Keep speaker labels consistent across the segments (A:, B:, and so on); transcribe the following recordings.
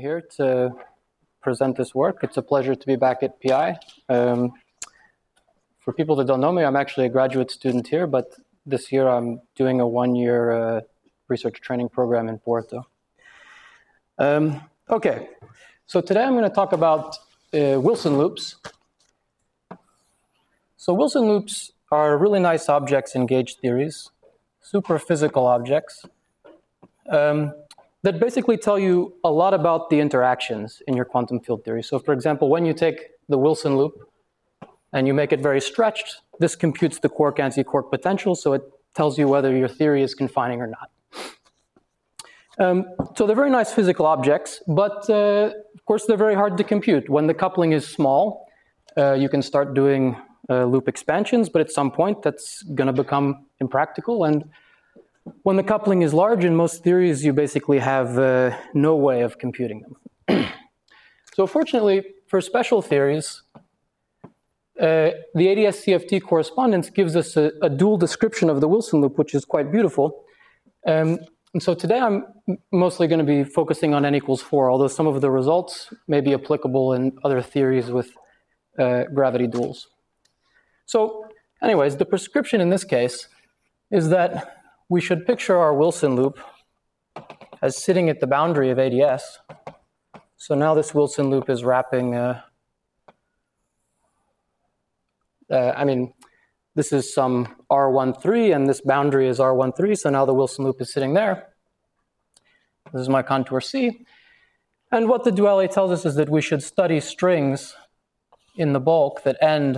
A: here to present this work. It's a pleasure to be back at PI. For people that don't know me, I'm actually a graduate student here, but this year I'm doing a one-year research training program in Porto. Okay, so today I'm going to talk about Wilson loops. So Wilson loops are really nice objects in gauge theories, super physical objects, that basically tell you a lot about the interactions in your quantum field theory. So for example, when you take the Wilson loop and you make it very stretched, this computes the quark anti-quark potential, so it tells you whether your theory is confining or not. So they're very nice physical objects, but of course they're very hard to compute. When the coupling is small, you can start doing loop expansions, but at some point that's going to become impractical. And when the coupling is large in most theories, you basically have no way of computing them. So fortunately, for special theories, the ADS-CFT correspondence gives us a dual description of the Wilson loop, which is quite beautiful. And so today I'm mostly going to be focusing on n equals 4, although some of the results may be applicable in other theories with gravity duals. So anyways, the prescription in this case is that we should picture our Wilson loop as sitting at the boundary of ADS. So now this Wilson loop is wrapping, this is some R13 and this boundary is R13, so now the Wilson loop is sitting there. This is my contour C. And what the duality tells us is that we should study strings in the bulk that end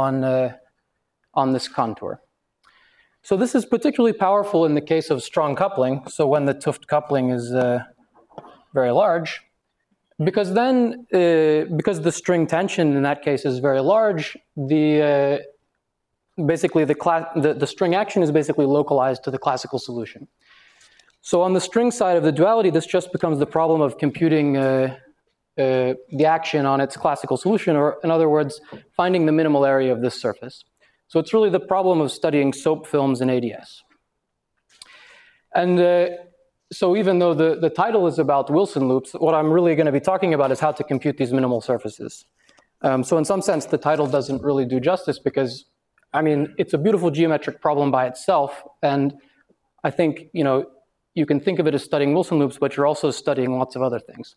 A: on this contour. So this is particularly powerful in the case of strong coupling, so when the 't Hooft coupling is very large, because then, because the string tension in that case is very large, basically the string action is basically localized to the classical solution. So on the string side of the duality, this just becomes the problem of computing the action on its classical solution, or in other words, finding the minimal area of this surface. So it's really the problem of studying soap films in ADS. And so even though the title is about Wilson loops, what I'm really going to be talking about is how to compute these minimal surfaces. So in some sense, the title doesn't really do justice because, I mean, it's a beautiful geometric problem by itself. And I think, you can think of it as studying Wilson loops, but you're also studying lots of other things.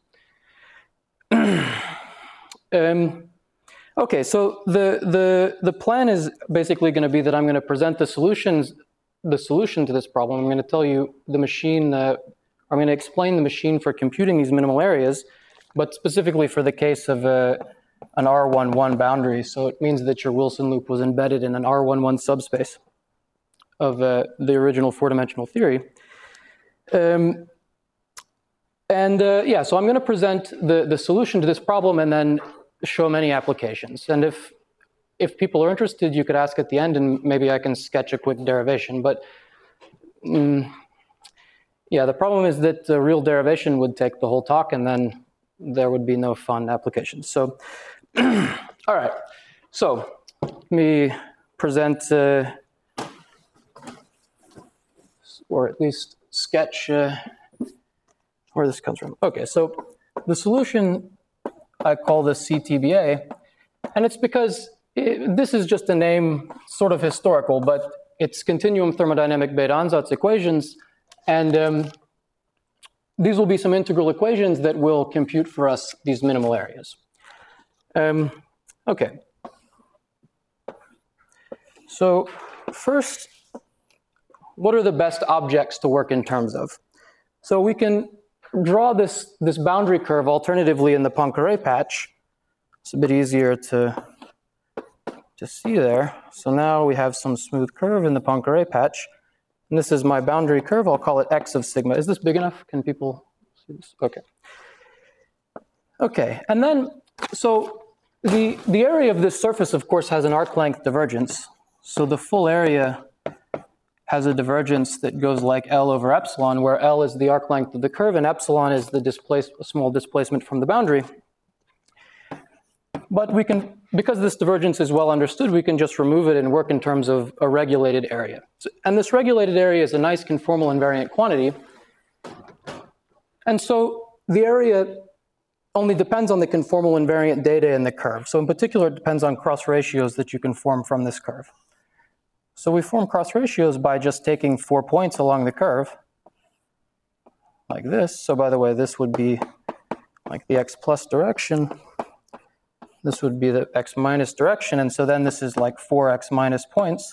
A: Okay, so the plan is basically going to be that I'm going to present the solution to this problem. I'm going to tell you the machine, I'm going to explain the machine for computing these minimal areas, but specifically for the case of an R11 boundary. So it means that your Wilson loop was embedded in an R11 subspace of the original four-dimensional theory. Yeah, so I'm going to present the solution to this problem and then show many applications. And if people are interested, you could ask at the end and maybe I can sketch a quick derivation. But yeah, the problem is that the real derivation would take the whole talk and then there would be no fun applications. So, all right. So let me present, or at least sketch where this comes from. Okay, so the solution, I call this CTBA, and it's because this is just a name, sort of historical, but it's continuum thermodynamic Bethe-Ansatz equations, and these will be some integral equations that will compute for us these minimal areas. Okay. So first, what are the best objects to work in terms of? So we can draw this boundary curve alternatively in the Poincare patch. It's a bit easier to see there. So now we have some smooth curve in the Poincare patch. And this is my boundary curve. I'll call it x of sigma. Is this big enough? Can people see this? Okay. Okay, and then, so the area of this surface, of course, has an arc length divergence. So the full area has a divergence that goes like L over epsilon, where L is the arc length of the curve and epsilon is the small displacement from the boundary. But we can, because this divergence is well understood, we can just remove it and work in terms of a regulated area. And this regulated area is a nice conformal invariant quantity. And so the area only depends on the conformal invariant data in the curve. So in particular, it depends on cross ratios that you can form from this curve. So we form cross ratios by just taking 4 points along the curve, like this. So by the way, this would be like the x plus direction. This would be the x minus direction. And so then this is like 4x minus points.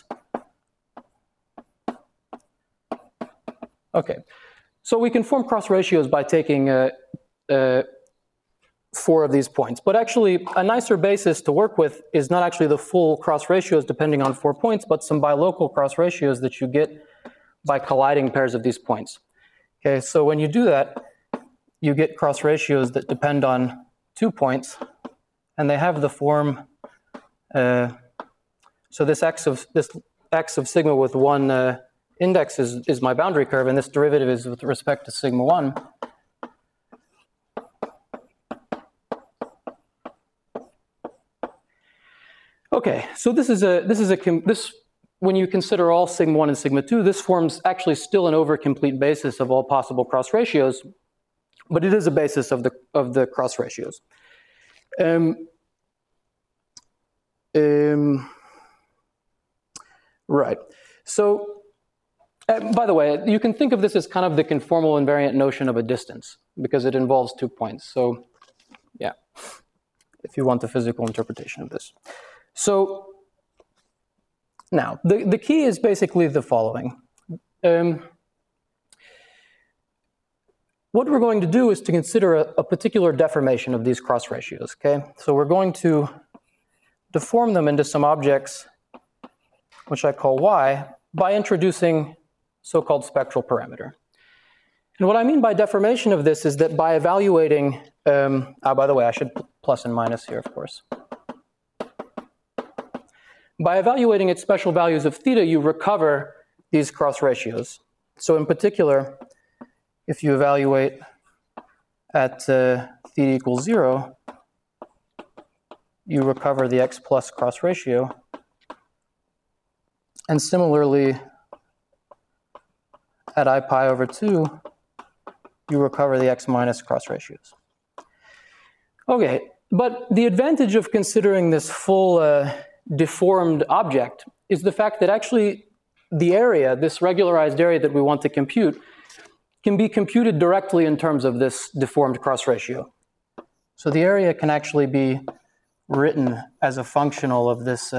A: Okay, so we can form cross ratios by taking 4 of these points. But actually, a nicer basis to work with is not actually the full cross ratios depending on 4 points, but some bilocal cross ratios that you get by colliding pairs of these points. Okay, so when you do that, you get cross ratios that depend on 2 points, and they have the form. So this x of sigma with 1 index is my boundary curve, and this derivative is with respect to sigma 1. Okay, so this when you consider all sigma 1 and sigma 2, this forms actually still an over-complete basis of all possible cross ratios, but it is a basis of the cross ratios. Right. So, by the way, you can think of this as kind of the conformal invariant notion of a distance because it involves 2 points. So, yeah, if you want the physical interpretation of this. So now, the key is basically the following. What we're going to do is to consider a particular deformation of these cross ratios, okay? So we're going to deform them into some objects, which I call y, by introducing so-called spectral parameter. And what I mean by deformation of this is that by evaluating, by the way, I should put plus and minus here, of course. By evaluating its special values of theta, you recover these cross ratios. So in particular, if you evaluate at theta equals 0, you recover the x plus cross ratio. And similarly, at I pi over 2, you recover the x minus cross ratios. Okay, but the advantage of considering this full deformed object is the fact that actually the area, this regularized area that we want to compute, can be computed directly in terms of this deformed cross ratio. So the area can actually be written as a functional of this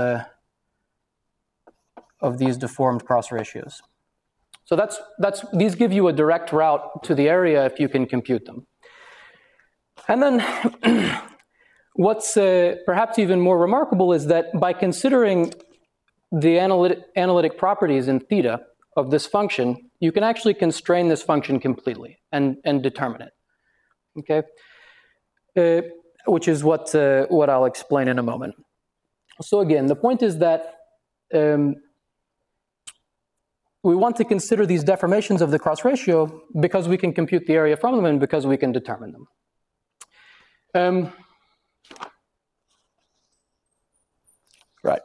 A: of these deformed cross ratios. So these give you a direct route to the area if you can compute them. And then what's perhaps even more remarkable is that by considering the analytic properties in theta of this function, you can actually constrain this function completely and determine it. Okay, which is what I'll explain in a moment. So again, the point is that we want to consider these deformations of the cross ratio because we can compute the area from them and because we can determine them. Right.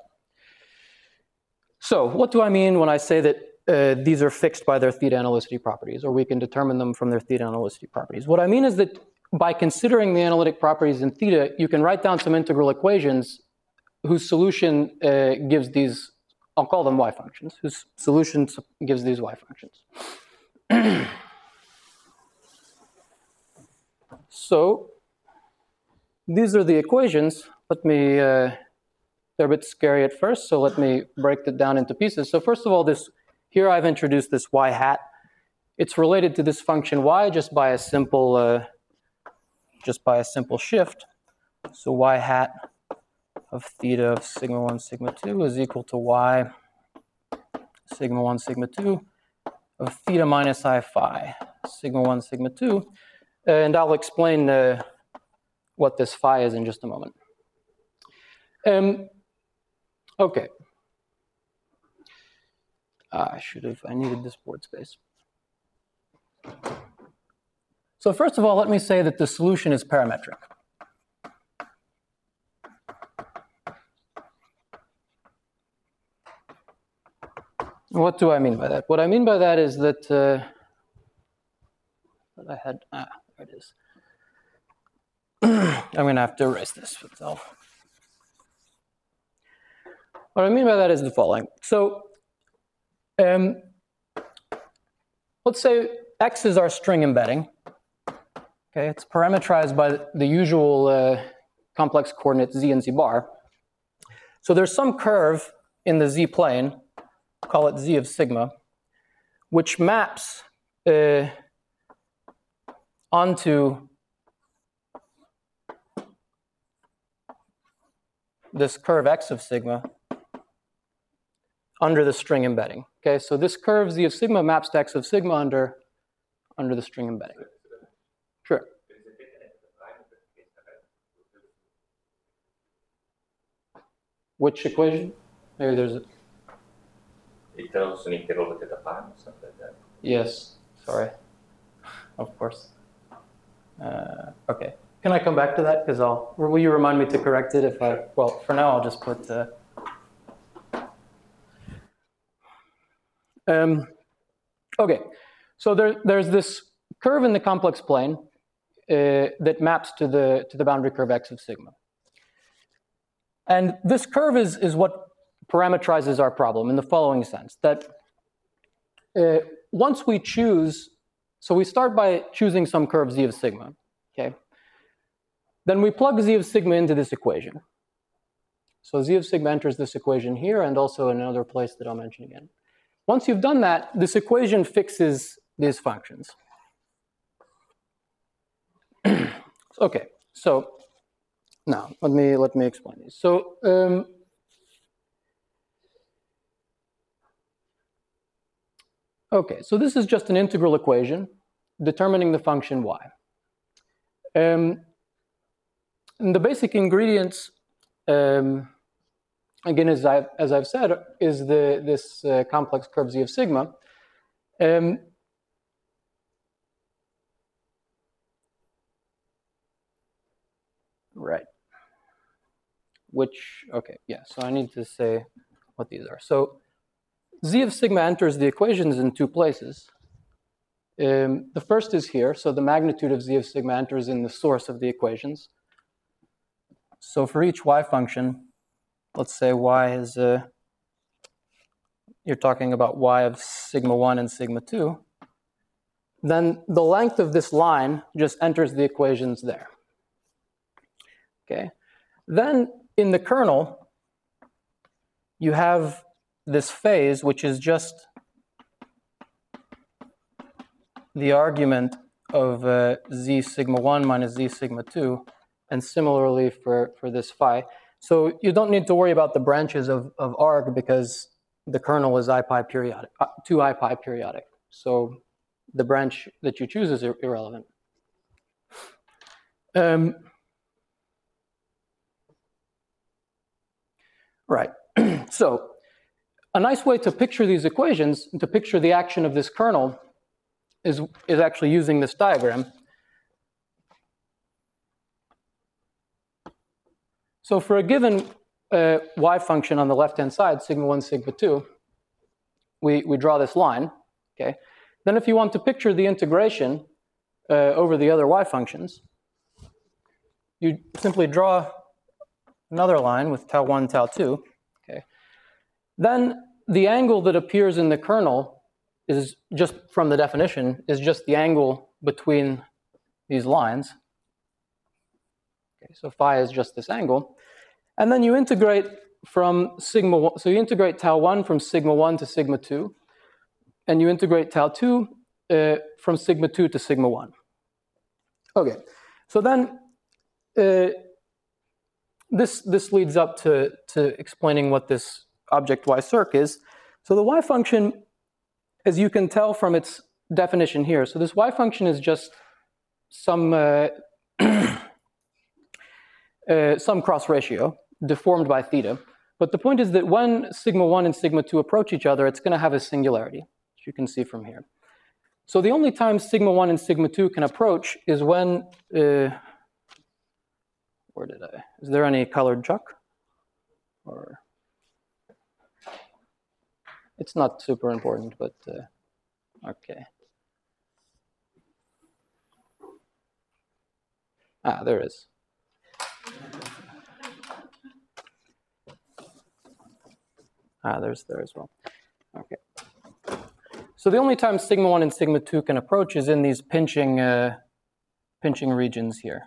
A: So what do I mean when I say that these are fixed by their theta analyticity properties, or we can determine them from their theta analyticity properties? What I mean is that by considering the analytic properties in theta, you can write down some integral equations whose solution gives these, I'll call them y functions, whose solution gives these y functions. So these are the equations. Let me, they're a bit scary at first, so let me break it down into pieces. So first of all, here I've introduced this y hat. It's related to this function y just by a simple shift. So y hat of theta of sigma 1, sigma 2 is equal to y sigma 1, sigma 2 of theta minus I phi, sigma 1, sigma 2. And I'll explain what this phi is in just a moment. Okay. I needed this board space. So first of all, let me say that the solution is parametric. What do I mean by that? What I mean by that is that there it is. I'm going to have to erase this. What I mean by that is the following. So let's say X is our string embedding. Okay, it's parameterized by the usual complex coordinates z and z bar. So there's some curve in the z plane, call it z of sigma, which maps onto this curve x of sigma under the string embedding. Okay, so this curve z of sigma maps to x of sigma under the string embedding. Sure. Which equation? Maybe there's a...
B: It tells an interval theta prime or something like that.
A: Yes, sorry. Of course. Okay. Can I come back to that? Because will you remind me to correct it if I, well, for now I'll just put, okay. So there's this curve in the complex plane that maps to the boundary curve x of sigma. And this curve is what parameterizes our problem in the following sense, that once we choose, so we start by choosing some curve z of sigma, okay? Then we plug z of sigma into this equation. So z of sigma enters this equation here and also in another place that I'll mention again. Once you've done that, this equation fixes these functions. Okay, so now let me explain these. So okay, so this is just an integral equation determining the function y. And the basic ingredients, again, as I've said, is this complex curve z of sigma. Right. Which, okay, yeah, so I need to say what these are. So z of sigma enters the equations in two places. The first is here, so the magnitude of z of sigma enters in the source of the equations. So for each y function, let's say y is, you're talking about y of sigma 1 and sigma 2, then the length of this line just enters the equations there. Okay. Then in the kernel, you have this phase, which is just the argument of z sigma 1 minus z sigma 2, and similarly for this phi. So you don't need to worry about the branches of arg because the kernel is IPi periodic, 2 IPi periodic. So the branch that you choose is irrelevant. Right. So a nice way to picture these equations, to picture the action of this kernel, is actually using this diagram. So for a given y function on the left-hand side, sigma 1, sigma 2, we draw this line. Okay. Then if you want to picture the integration over the other y functions, you simply draw another line with tau 1, tau 2. Okay. Then the angle that appears in the kernel is just, from the definition, is just the angle between these lines. Okay, so phi is just this angle. And then you integrate from sigma 1, so you integrate tau 1 from sigma 1 to sigma 2, and you integrate tau 2 from sigma 2 to sigma 1. Okay, so then this leads up to explaining what this object y circ is. So the y function, as you can tell from its definition here, so this y function is just some some cross ratio deformed by theta. But the point is that when sigma 1 and sigma 2 approach each other, it's going to have a singularity, which you can see from here. So the only time sigma 1 and sigma 2 can approach is when, is there any colored chalk? Or it's not super important, but okay. Ah, there is. There's there as well. Okay. So the only time sigma 1 and sigma 2 can approach is in these pinching regions here.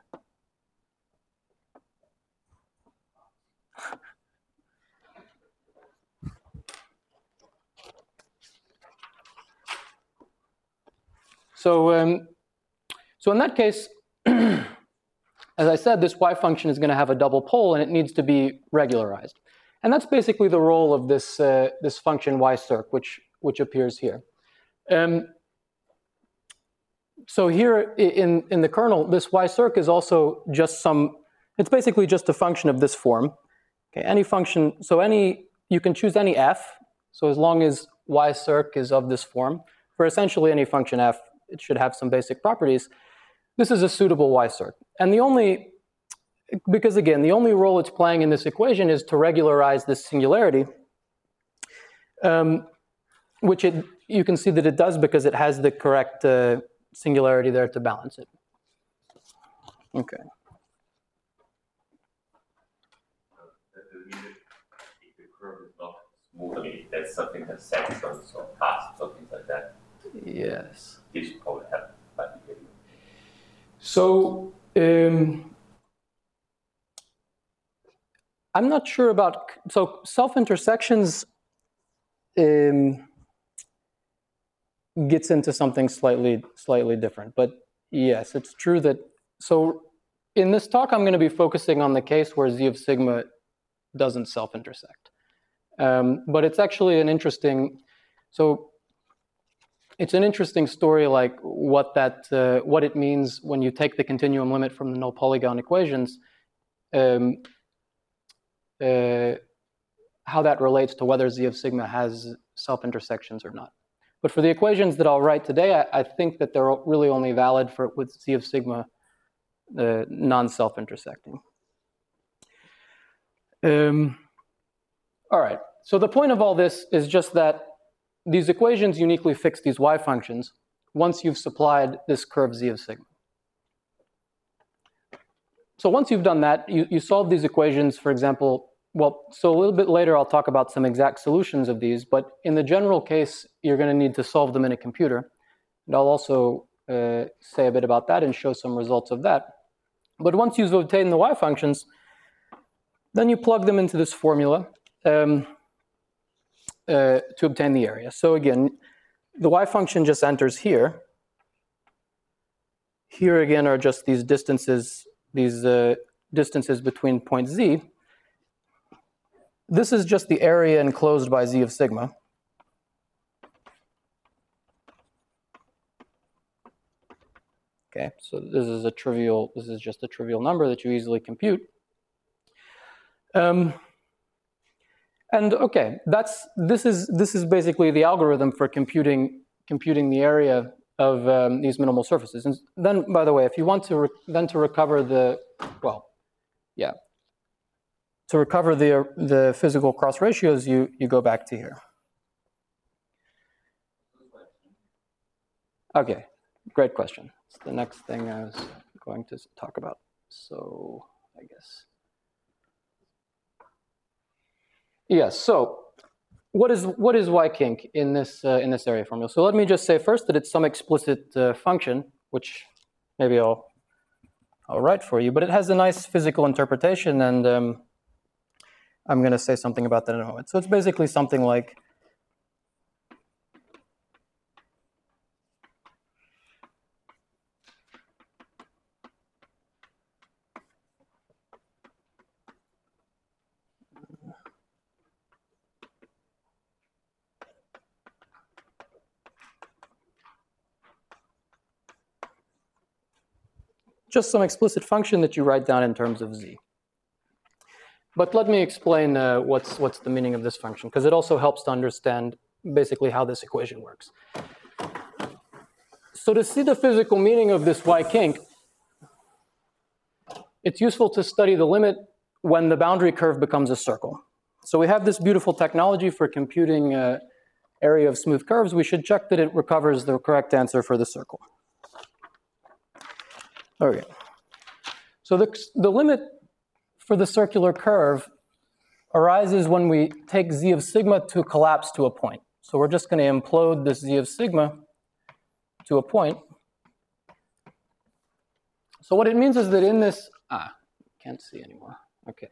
A: So in that case, as I said, this y function is going to have a double pole, and it needs to be regularized. And that's basically the role of this, this function y circ, which appears here. So here in the kernel, this y circ is also just it's basically just a function of this form. Okay, any function, you can choose any f, so as long as y circ is of this form, for essentially any function f, it should have some basic properties. This is a suitable y circ. And because again, the only role it's playing in this equation is to regularize this singularity, which you can see that it does because it has the correct singularity there to balance it. Okay.
B: If the curve is not smooth, I mean, if there's something that sections or paths or things like that.
A: Yes.
B: This probably have bad behavior.
A: So I'm not sure about, so self-intersections gets into something slightly different, but yes, it's true that, so in this talk I'm going to be focusing on the case where z of sigma doesn't self-intersect. But it's actually an interesting, so it's an interesting story, like what it means when you take the continuum limit from the null polygon equations, how that relates to whether z of sigma has self-intersections or not. But for the equations that I'll write today, I think that they're really only valid with z of sigma non-self-intersecting. All right, so the point of all this is just that these equations uniquely fix these y functions once you've supplied this curve z of sigma. So once you've done that, you solve these equations, for example, so a little bit later I'll talk about some exact solutions of these, but in the general case, you're going to need to solve them in a computer. And I'll also say a bit about that and show some results of that. But once you've obtained the y functions, then you plug them into this formula to obtain the area. So again, the y function just enters here. Here again are just these distances between point z. This is just the area enclosed by z of sigma. Okay, so this is just a trivial number that you easily compute. And okay, this is basically the algorithm for computing the area of these minimal surfaces. And then, by the way, if you want to recover the physical cross ratios, you go back to here. Okay, great question. It's the next thing I was going to talk about. So I guess. Yes. So what is y kink in this area formula? So let me just say first that it's some explicit function, which maybe I'll write for you, but it has a nice physical interpretation, and I'm going to say something about that in a moment. So it's basically something like just some explicit function that you write down in terms of z. But let me explain what's the meaning of this function, because it also helps to understand basically how this equation works. So to see the physical meaning of this y kink, it's useful to study the limit when the boundary curve becomes a circle. So we have this beautiful technology for computing area of smooth curves. We should check that it recovers the correct answer for the circle. Okay. So the limit for the circular curve arises when we take z of sigma to collapse to a point. So we're just going to implode this z of sigma to a point. So what it means is that in this, can't see anymore. Okay.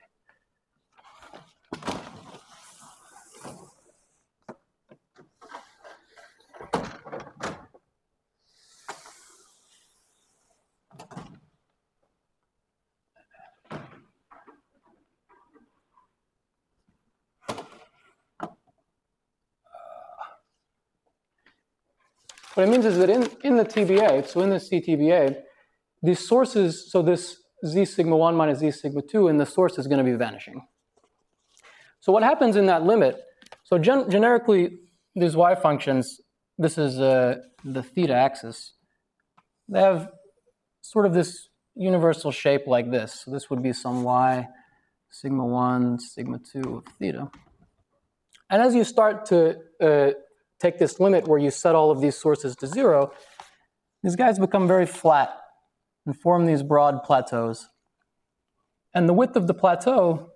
A: What it means is that in the TBA, so in the CTBA, these sources, so this z sigma 1 minus z sigma 2 in the source is going to be vanishing. So what happens in that limit, so generically, these y functions, this is the theta axis, they have sort of this universal shape like this. So this would be some y sigma 1, sigma 2 of theta. And as you start to take this limit where you set all of these sources to 0, these guys become very flat and form these broad plateaus. And the width of the plateau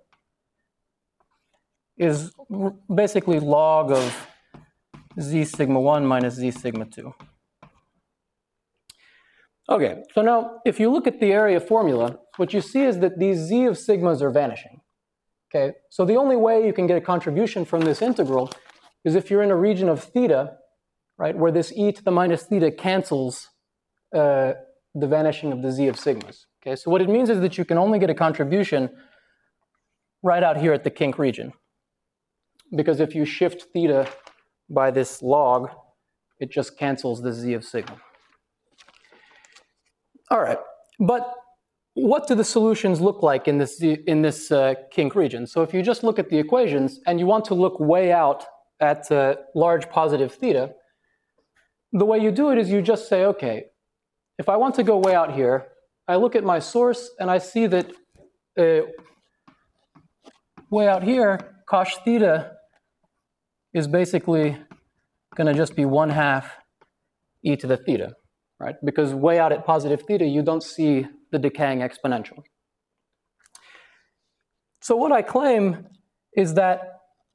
A: is basically log of z sigma 1 minus z sigma 2. Okay, so now if you look at the area formula, what you see is that these z of sigmas are vanishing. Okay, so the only way you can get a contribution from this integral is if you're in a region of theta, right, where this e to the minus theta cancels the vanishing of the z of sigmas. Okay, so what it means is that you can only get a contribution right out here at the kink region. Because if you shift theta by this log, it just cancels the z of sigma. All right, but what do the solutions look like in this kink region? So if you just look at the equations and you want to look way out at large positive theta, the way you do it is you just say, okay, if I want to go way out here, I look at my source and I see that way out here, cosh theta is basically going to just be 1/2 e to the theta, right? Because way out at positive theta, you don't see the decaying exponential. So what I claim is that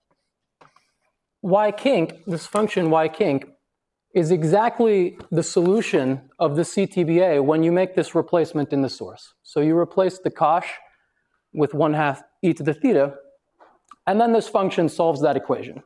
A: y kink, this function y kink, is exactly the solution of the CTBA when you make this replacement in the source. So you replace the cosh with 1/2 e to the theta, and then this function solves that equation.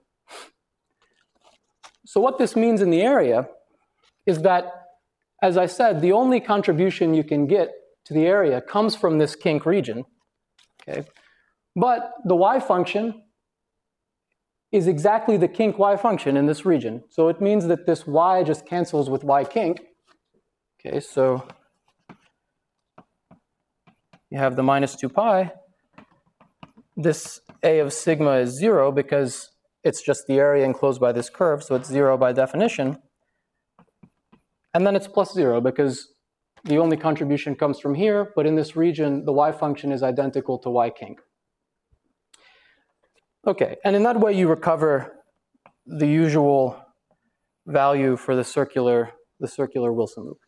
A: So what this means in the area is that, as I said, the only contribution you can get to the area comes from this kink region. Okay? But the y function is exactly the kink y function in this region. So it means that this y just cancels with y kink. Okay, so you have the minus 2 pi. This a of sigma is 0 because it's just the area enclosed by this curve, so it's 0 by definition. And then it's plus 0 because the only contribution comes from here, but in this region, the y function is identical to y kink. Okay, and in that way you recover the usual value for the circular Wilson loop.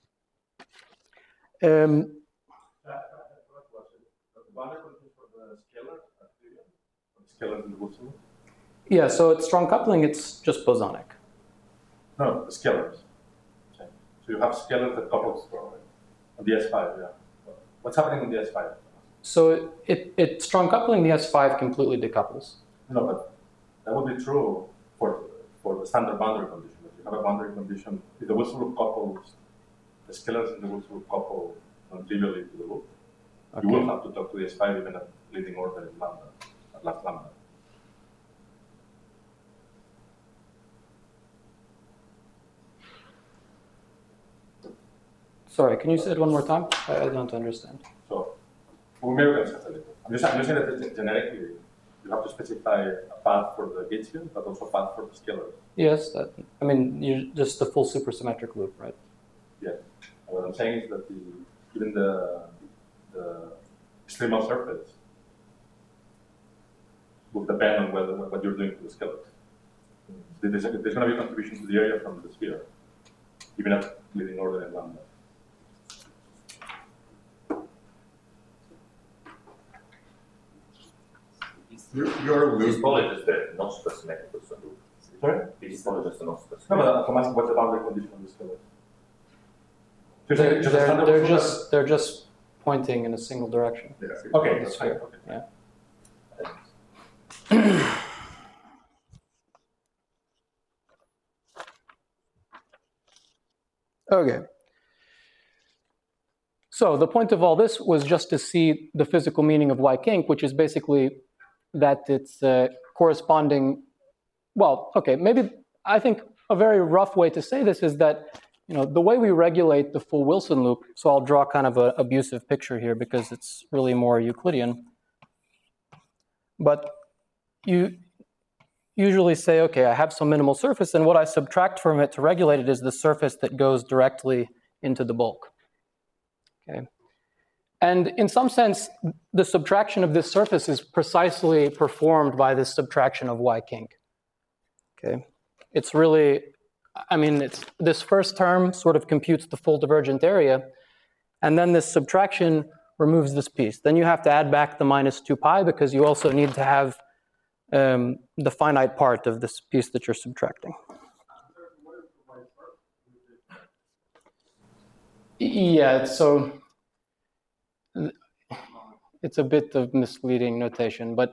A: Yeah, so it's strong coupling, it's just bosonic.
C: No, the scalars. Okay. So you have scalars that couple on the S5, yeah. What's happening on the S5?
A: So it strong coupling the S5 completely decouples.
C: No, but that would be true for the standard boundary condition. If you have a boundary condition, if the Wilson loop couples, the scalars in the Wilson loop couple non-trivially to the loop, okay, you will have to talk to the S5 even at leading order in lambda, at last lambda.
A: Sorry, can you say it one more time? I don't understand.
C: So, maybe we can set a little. I'm just saying that generically, you have to specify a path for the Gaussian, but also a path for the scalar.
A: Yes, I mean, you just the full supersymmetric loop, right?
C: Yeah. What I'm saying is that even the extremal surface will depend on what you're doing to the scalar. There's going to be a contribution to the area from the sphere, even at leading order in lambda.
B: Is
D: Your
B: This is
D: loop.
B: probably just the non-supersymmetrical loop.
C: Sorry?
B: This is probably just a
C: No,
B: non-supersymmetrical.
C: but I'm asking what's the boundary condition on the scalar? Just a standard
A: They're just pointing in a single direction.
D: Yeah.
C: Okay, that's fine. Okay.
A: Yeah. Okay. So the point of all this was just to see the physical meaning of Y kink, which is basically that it's corresponding. Well, okay, maybe I think a very rough way to say this is that the way we regulate the full Wilson loop. So I'll draw kind of an abusive picture here because it's really more Euclidean. But you usually say, okay, I have some minimal surface, and what I subtract from it to regulate it is the surface that goes directly into the bulk. Okay. And in some sense, the subtraction of this surface is precisely performed by this subtraction of Y kink. Okay. It's really, it's this first term sort of computes the full divergent area, and then this subtraction removes this piece. Then you have to add back the minus 2 pi because you also need to have the finite part of this piece that you're subtracting. Yeah, so it's a bit of misleading notation, but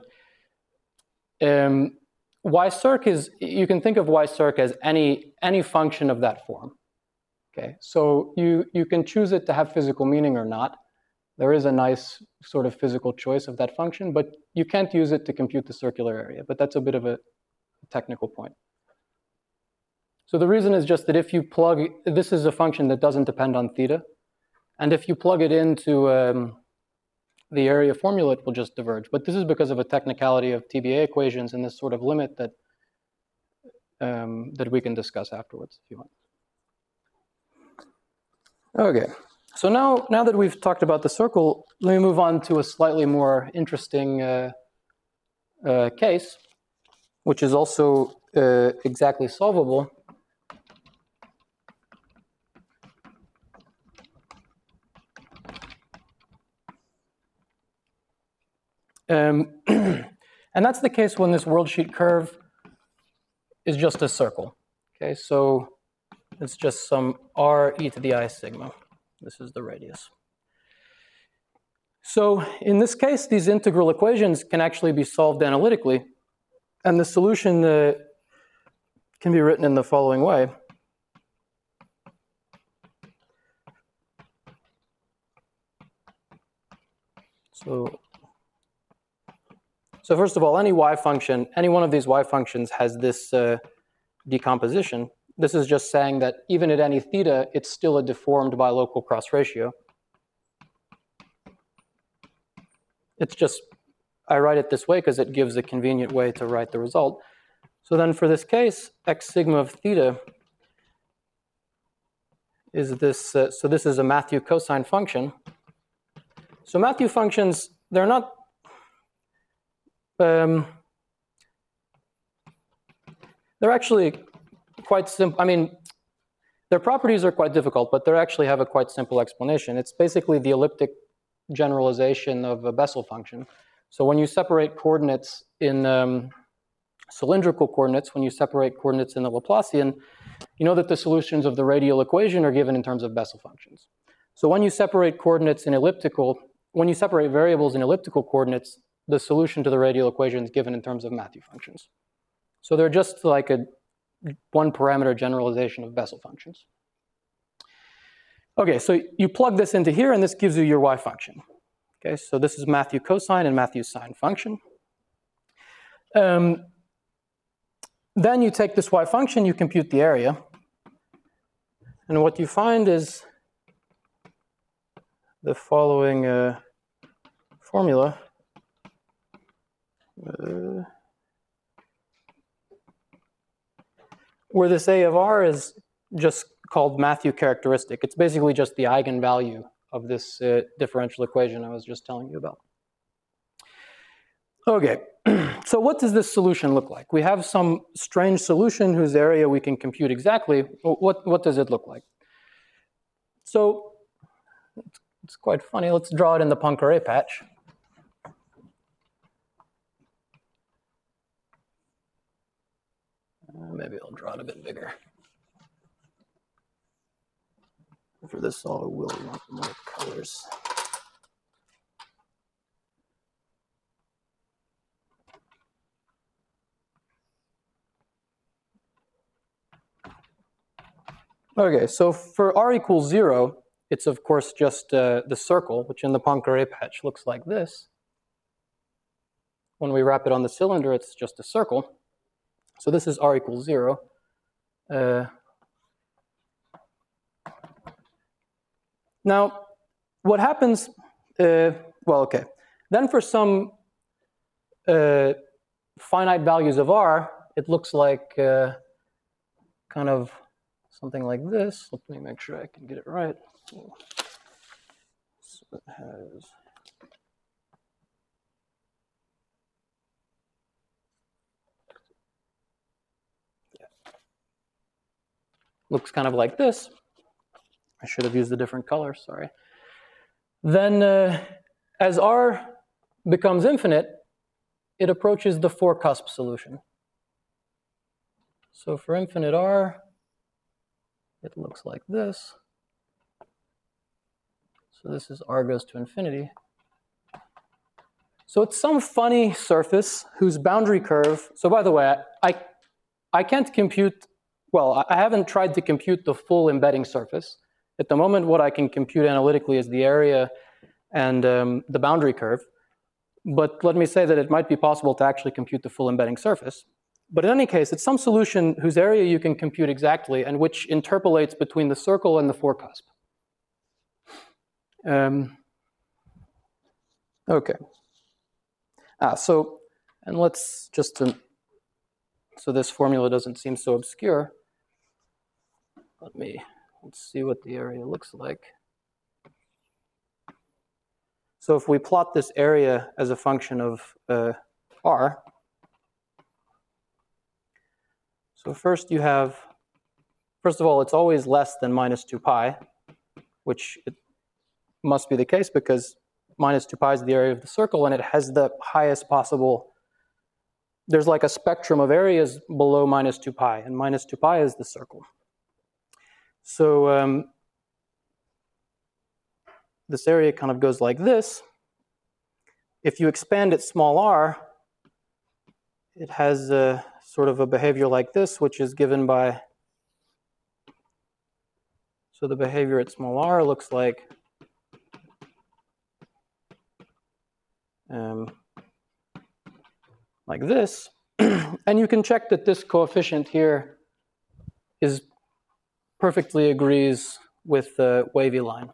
A: Y-circ is, you can think of Y-circ as any function of that form. Okay, so you can choose it to have physical meaning or not. There is a nice sort of physical choice of that function, but you can't use it to compute the circular area. But that's a bit of a technical point. So the reason is just that if you plug, this is a function that doesn't depend on theta. And if you plug it into the area formula, it will just diverge. But this is because of a technicality of TBA equations and this sort of limit that, that we can discuss afterwards if you want. Okay. So now that we've talked about the circle, let me move on to a slightly more interesting case, which is also exactly solvable. And that's the case when this worldsheet curve is just a circle. Okay, so it's just some r e to the I sigma. This is the radius. So in this case, these integral equations can actually be solved analytically. And the solution can be written in the following way. So first of all, any y function, any one of these y functions has this decomposition. This is just saying that even at any theta, it's still a deformed bilocal cross ratio. It's just, I write it this way because it gives a convenient way to write the result. So then for this case, x sigma of theta is this, so this is a Mathieu cosine function. So Mathieu functions, they're not, they're actually quite simple. I mean, their properties are quite difficult, but they actually have a quite simple explanation. It's basically the elliptic generalization of a Bessel function. So when you separate coordinates in cylindrical coordinates, when you separate coordinates in the Laplacian, you know that the solutions of the radial equation are given in terms of Bessel functions. So when you separate coordinates in elliptical, when you separate variables in elliptical coordinates, the solution to the radial equation is given in terms of Mathieu functions. So they're just like a one parameter generalization of Bessel functions. Okay, so you plug this into here and this gives you your y function. Okay, so this is Mathieu cosine and Mathieu sine function. Then you take this y function, you compute the area. And what you find is the following formula. Where this A of R is just called Mathieu characteristic. It's basically just the eigenvalue of this differential equation I was just telling you about. Okay, so what does this solution look like? We have some strange solution whose area we can compute exactly. What does it look like? So it's quite funny. Let's draw it in the Poincare patch. Maybe I'll draw it a bit bigger. For this, I will want more colors. Okay, so for r equals 0, it's of course just the circle, which in the Poincare patch looks like this. When we wrap it on the cylinder, it's just a circle. So this is r equals 0. Now, what happens, well, okay. Then for some finite values of r, it looks like kind of something like this. Let me make sure I can get it right. So it has... looks kind of like this. I should have used a different color, sorry. Then as r becomes infinite, it approaches the four-cusp solution. So for infinite r, it looks like this. So this is r goes to infinity. So it's some funny surface whose boundary curve, so by the way, I can't compute, well, I haven't tried to compute the full embedding surface. At the moment, what I can compute analytically is the area and the boundary curve. But let me say that it might be possible to actually compute the full embedding surface. But in any case, it's some solution whose area you can compute exactly and which interpolates between the circle and the four-cusp. Okay. So, and let's just, so this formula doesn't seem so obscure. Let's see what the area looks like. So if we plot this area as a function of r, so first you have, first of all, it's always less than minus 2 pi, which it must be the case because minus 2 pi is the area of the circle and it has the highest possible, there's like a spectrum of areas below minus 2 pi, and minus 2 pi is the circle. So this area kind of goes like this. If you expand it small r, it has a sort of a behavior like this, which is given by, so the behavior at small r looks like this. And you can check that this coefficient here is perfectly agrees with the wavy line.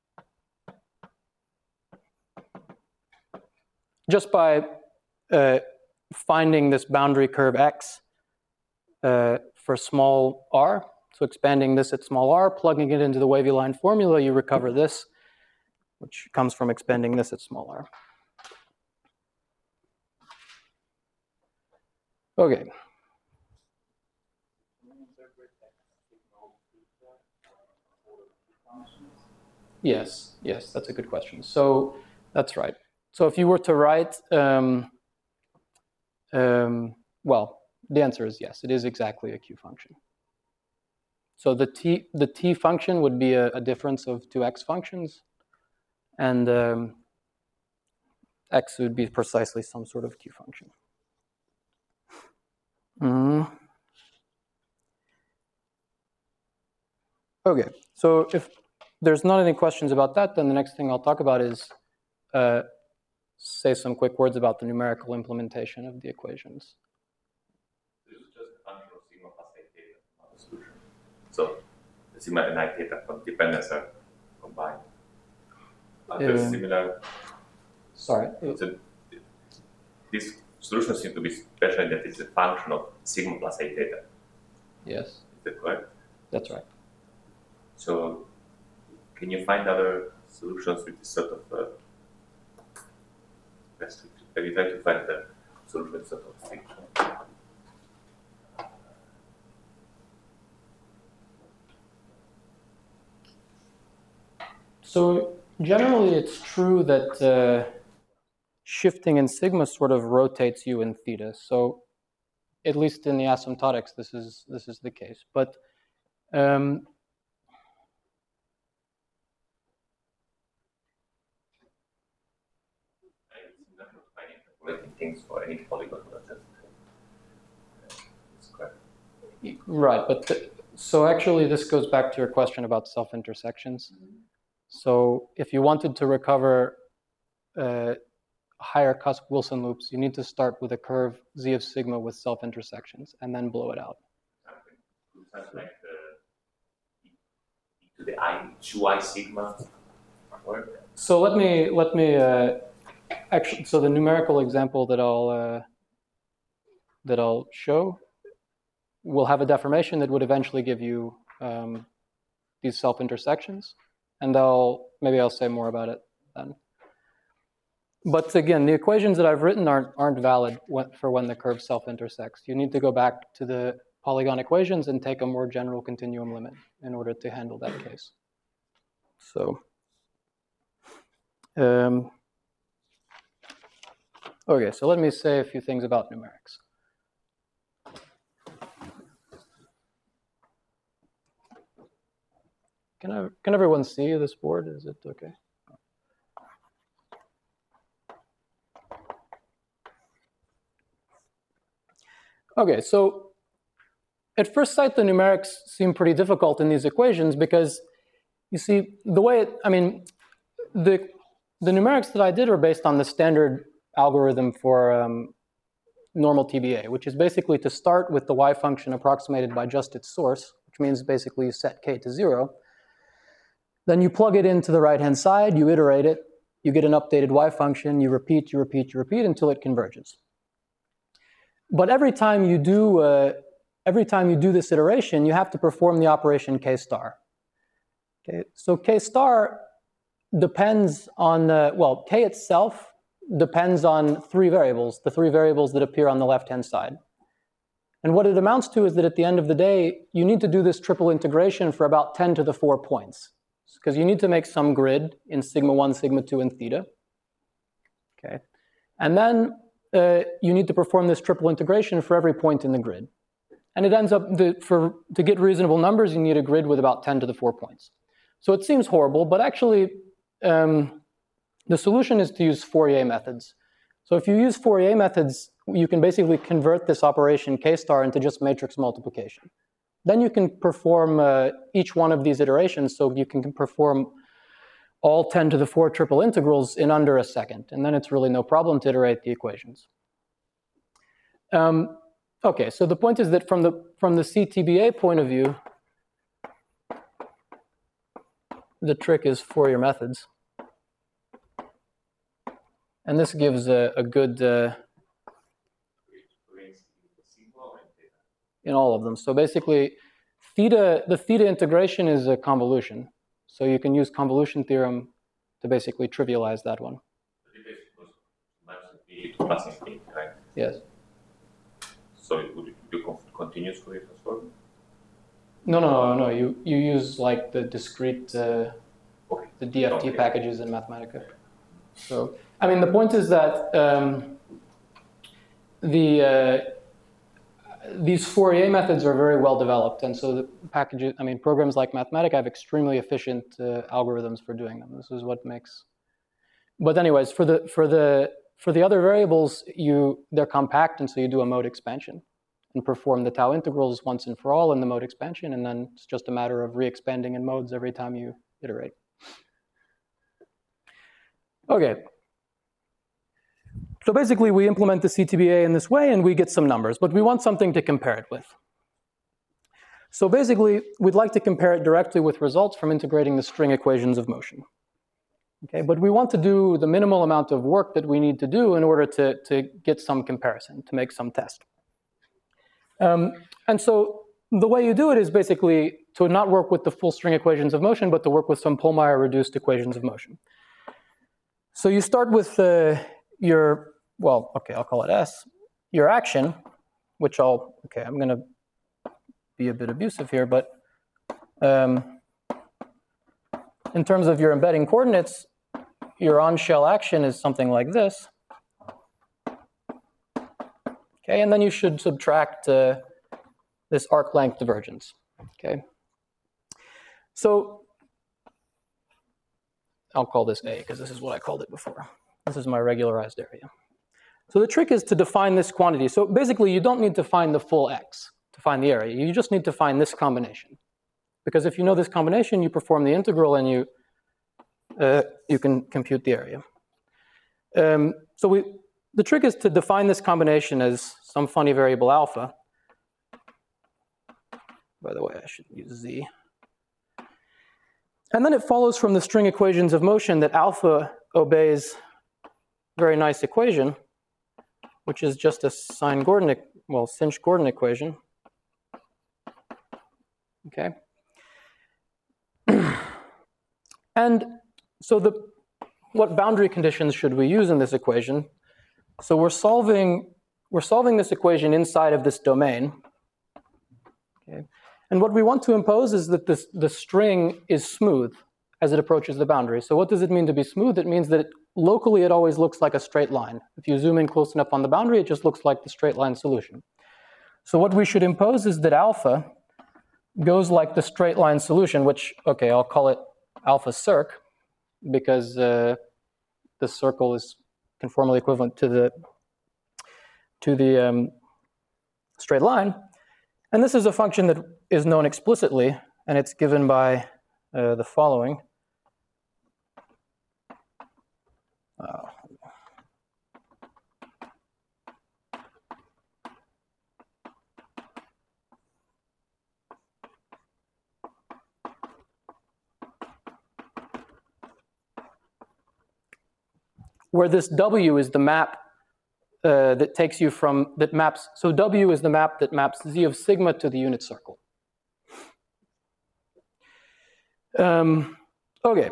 A: Just by finding this boundary curve x for small r, so expanding this at small r, plugging it into the wavy line formula, you recover this, which comes from expanding this at small r. Okay. Yes, that's a good question. So that's right. So if you were to write, well, the answer is yes, it is exactly a Q function. So the t function would be a difference of two x functions, and x would be precisely some sort of Q function. Okay, so if there's not any questions about that, then the next thing I'll talk about is say some quick words about the numerical implementation of the equations.
B: This is just a function of sigma plus I theta, not a solution. So the sigma and I theta dependence are combined. There's similar. Sorry. So this solution seems to be special that it's a function of sigma plus I theta.
A: Yes.
B: Is that correct?
A: That's right.
B: So can you find other solutions with this sort of restriction? Have you tried to find the solution with sort of restriction?
A: So generally it's true that shifting in sigma sort of rotates you in theta. So at least in the asymptotics, this is the case. But
B: things for any polygon,
A: right, but so actually this goes back to your question about self-intersections. So if you wanted to recover higher cusp Wilson loops, you need to start with a curve Z of sigma with self-intersections and then blow it out.
B: Like to the I sigma.
A: So let me actually. So the numerical example that I'll show will have a deformation that would eventually give you these self-intersections, and maybe I'll say more about it then. But again, the equations that I've written aren't valid for when the curve self-intersects. You need to go back to the polygon equations and take a more general continuum limit in order to handle that case. So, okay, so let me say a few things about numerics. Can everyone see this board? Is it okay? Okay, so at first sight, the numerics seem pretty difficult in these equations because you see the way the numerics that I did are based on the standard algorithm for normal TBA, which is basically to start with the y function approximated by just its source, which means basically you set k to 0. Then you plug it into the right-hand side, you iterate it, you get an updated y function, you repeat until it converges. But every time you do this iteration, you have to perform the operation k star. Okay, so k star depends on k itself depends on three variables, the three variables that appear on the left-hand side. And what it amounts to is that at the end of the day, you need to do this triple integration for about 10 to the 4 points, because you need to make some grid in sigma 1, sigma 2, and theta. Okay, and then you need to perform this triple integration for every point in the grid. And it ends up to get reasonable numbers, you need a grid with about 10 to the 4 points. So it seems horrible, but actually the solution is to use Fourier methods. So if you use Fourier methods, you can basically convert this operation k star into just matrix multiplication. Then you can perform each one of these iterations, so you can perform all 10 to the 4 triple integrals in under a second, and then it's really no problem to iterate the equations. Okay, so the point is that from the CTBA point of view, the trick is Fourier methods. And this gives a good, in all of them. So basically, the theta integration is a convolution. So you can use convolution theorem to basically trivialize that one. Yes.
B: So would you continue Fourier transform?
A: No. You use like the discrete, the DFT packages in Mathematica. So I mean, the point is that these Fourier methods are very well developed, and so the packages, I mean, programs like Mathematica have extremely efficient algorithms for doing them. This is what makes. But anyways, for the other variables, they're compact, and so you do a mode expansion and perform the tau integrals once and for all in the mode expansion, and then it's just a matter of re-expanding in modes every time you iterate. Okay. So basically, we implement the CTBA in this way, and we get some numbers, but we want something to compare it with. So basically, we'd like to compare it directly with results from integrating the string equations of motion. Okay, but we want to do the minimal amount of work that we need to do in order to get some comparison, to make some test. And so the way you do it is basically to not work with the full string equations of motion, but to work with some Pohlmeier reduced equations of motion. So you start with I'll call it S, your action, which I'm going to be a bit abusive here, but in terms of your embedding coordinates, your on-shell action is something like this. Okay, and then you should subtract this arc length divergence. Okay, so I'll call this A because this is what I called it before. This is my regularized area. So the trick is to define this quantity. So basically, you don't need to find the full X to find the area. You just need to find this combination. Because if you know this combination, you perform the integral and you can compute the area. The trick is to define this combination as some funny variable alpha. By the way, I should use Z. And then it follows from the string equations of motion that alpha obeys a very nice equation, which is just a Sinch-Gordon equation. Okay. And so what boundary conditions should we use in this equation? So we're solving this equation inside of this domain. Okay. And what we want to impose is that the string is smooth as it approaches the boundary. So what does it mean to be smooth? It means that locally it always looks like a straight line. If you zoom in close enough on the boundary, it just looks like the straight line solution. So what we should impose is that alpha goes like the straight line solution, which, okay, I'll call it alpha circ, because the circle is conformally equivalent to the straight line. And this is a function that is known explicitly, and it's given by the following. Where this W is the map that takes you from, that maps, so W is the map that maps Z of sigma to the unit circle. Okay.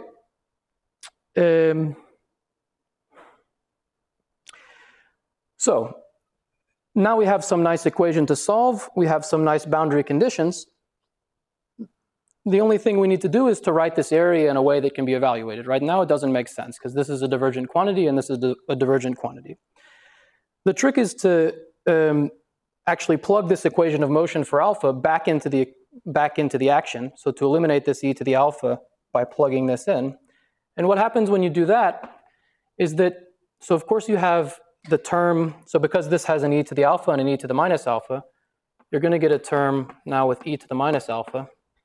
A: So now we have some nice equation to solve. We have some nice boundary conditions. The only thing we need to do is to write this area in a way that can be evaluated. Right now it doesn't make sense because this is a divergent quantity and this is a divergent quantity. The trick is to actually plug this equation of motion for alpha back into the action. So to eliminate this e to the alpha by plugging this in. And what happens when you do that is that, so of course you have the term, so because this has an e to the alpha and an e to the minus alpha, you're going to get a term now with e to the minus alpha.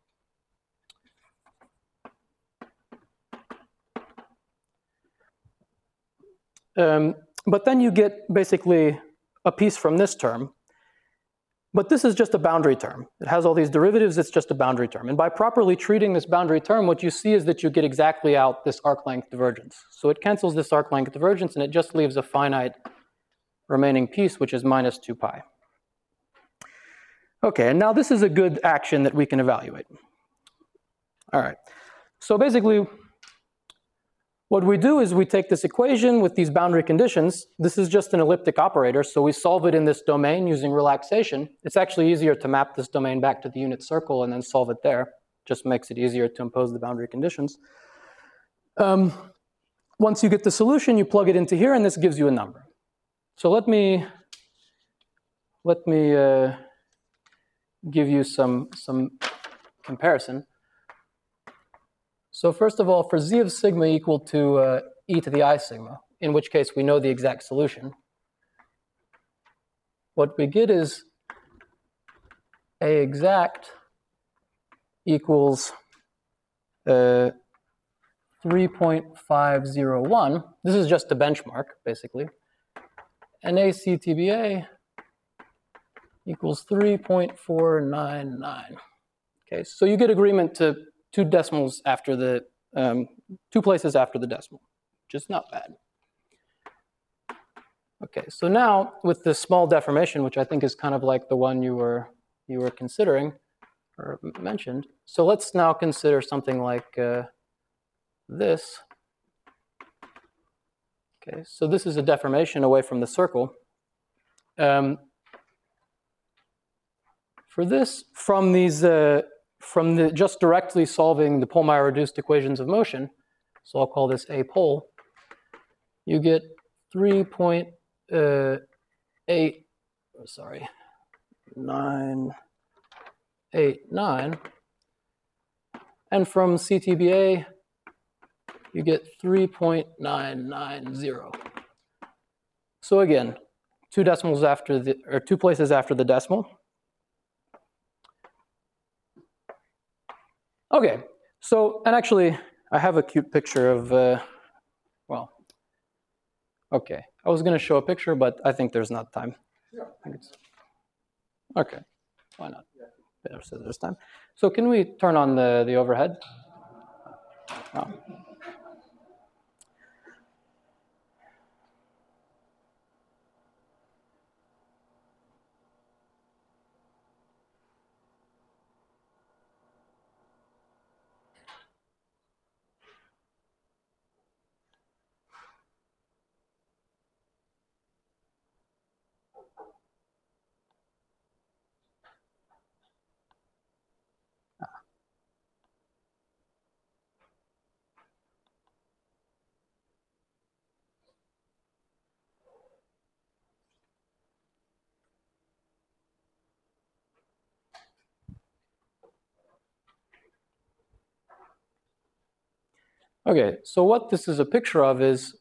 A: But then you get basically a piece from this term. But this is just a boundary term. It has all these derivatives, it's just a boundary term. And by properly treating this boundary term, what you see is that you get exactly out this arc length divergence. So it cancels this arc length divergence and it just leaves a finite remaining piece, which is minus 2 pi. Okay, and now this is a good action that we can evaluate. All right, so basically, what we do is we take this equation with these boundary conditions. This is just an elliptic operator, so we solve it in this domain using relaxation. It's actually easier to map this domain back to the unit circle and then solve it there. Just makes it easier to impose the boundary conditions. Once you get the solution, you plug it into here, and this gives you a number. So let me give you some comparison. So first of all, for Z of sigma equal to e to the I sigma, in which case we know the exact solution, what we get is A exact equals 3.501. This is just a benchmark, basically. And ACTBA equals 3.499. Okay, so you get agreement to two decimals after the, 2 places after the decimal, which is not bad. Okay, so now with this small deformation, which I think is kind of like the one you were considering or mentioned, so let's now consider something like this. Okay, so this is a deformation away from the circle. For this, from these, just directly solving the Pohlmeier-reduced equations of motion, so I'll call this A pole, you get 3.8 sorry, 9, 8, 9. And from CTBA, you get 3.990. So again, 2 decimals after the, or 2 places after the decimal. Okay, so, and actually, I have a cute picture of, well, okay. I was gonna show a picture, but I think there's not time.
C: Yeah.
A: Okay, why not? Yeah, so there's time. So can we turn on the overhead? Oh. Okay, so what this is a picture of is,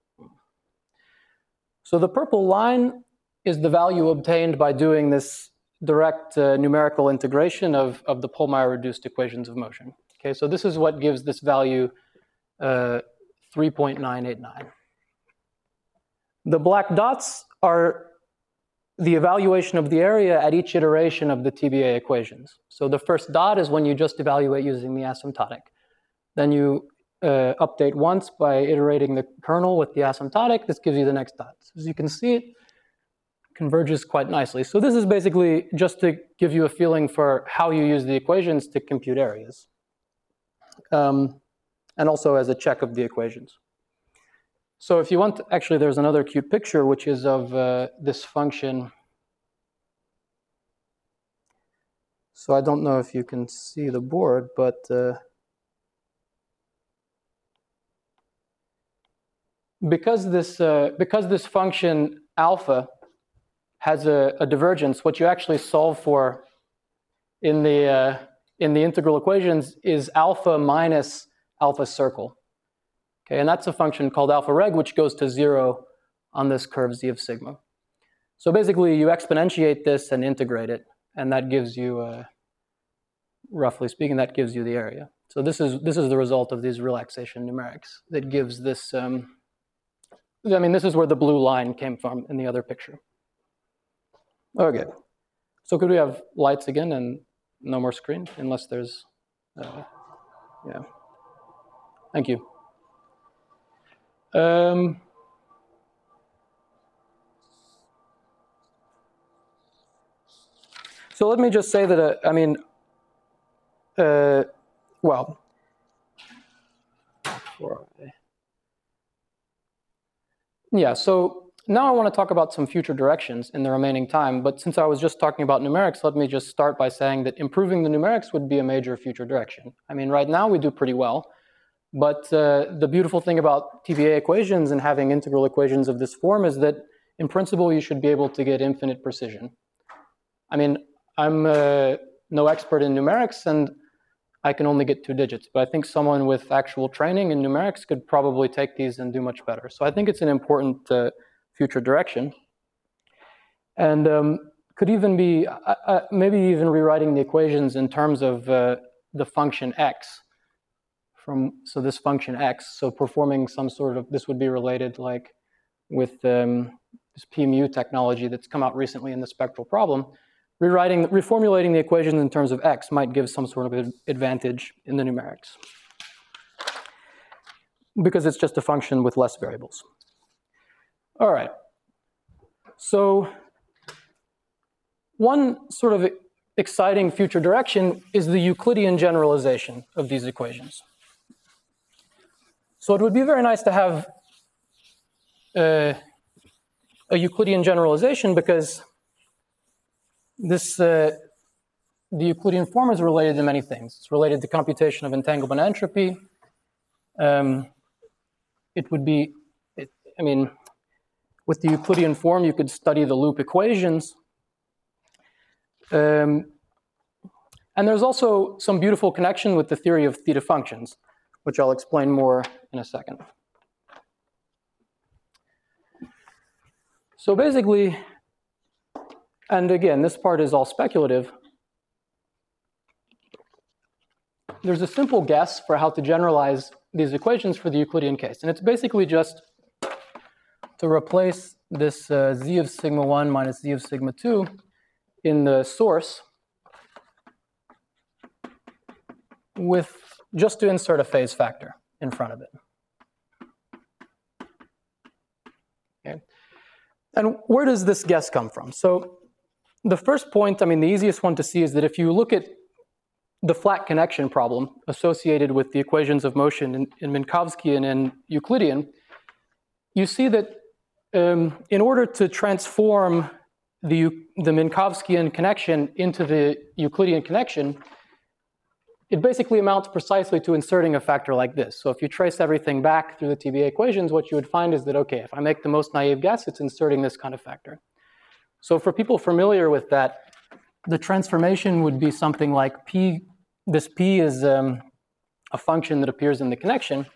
A: so the purple line is the value obtained by doing this direct numerical integration of the Pohlmeier reduced equations of motion. Okay, so this is what gives this value 3.989. The black dots are the evaluation of the area at each iteration of the TBA equations. So the first dot is when you just evaluate using the asymptotic. Then you update once by iterating the kernel with the asymptotic. This gives you the next dot. So as you can see, it converges quite nicely. So this is basically just to give you a feeling for how you use the equations to compute areas. And also as a check of the equations. So if you want, actually there's another cute picture which is of this function. So I don't know if you can see the board, but because this function alpha has a divergence, what you actually solve for in the integral equations is alpha minus alpha circle. Okay, and that's a function called alpha reg, which goes to 0 on this curve z of sigma. So basically, you exponentiate this and integrate it, and that gives you, roughly speaking, that gives you the area. So this is the result of these relaxation numerics that gives this. I mean, this is where the blue line came from in the other picture. Okay, so could we have lights again and no more screen, unless there's, yeah. Thank you. So let me just say that, I mean, well, yeah, so now I want to talk about some future directions in the remaining time, but since I was just talking about numerics, let me just start by saying that improving the numerics would be a major future direction. I mean, right now we do pretty well, but the beautiful thing about TBA equations and having integral equations of this form is that in principle you should be able to get infinite precision. I mean, I'm no expert in numerics and I can only get 2 digits, but I think someone with actual training in numerics could probably take these and do much better. So I think it's an important future direction. And could even be, maybe even rewriting the equations in terms of the function x. So this function x, so performing some sort of, this would be related like with this PMU technology that's come out recently in the spectral problem. Reformulating the equations in terms of x might give some sort of advantage in the numerics, because it's just a function with less variables. All right. So one sort of exciting future direction is the Euclidean generalization of these equations. So it would be very nice to have a Euclidean generalization, because this the Euclidean form is related to many things. It's related to computation of entanglement entropy. It would be, I mean, with the Euclidean form, you could study the loop equations. And there's also some beautiful connection with the theory of theta functions, which I'll explain more in a second. So basically, and again, this part is all speculative, there's a simple guess for how to generalize these equations for the Euclidean case. And it's basically just to replace this z of sigma 1 minus z of sigma 2 in the source with just to insert a phase factor in front of it. Okay. And where does this guess come from? So the first point, I mean, the easiest one to see is that if you look at the flat connection problem associated with the equations of motion in Minkowskian and Euclidean, you see that in order to transform the Minkowskian connection into the Euclidean connection, it basically amounts precisely to inserting a factor like this. So if you trace everything back through the TVA equations, what you would find is that, okay, if I make the most naive guess, it's inserting this kind of factor. So for people familiar with that, the transformation would be something like P. This P is a function that appears in the connection.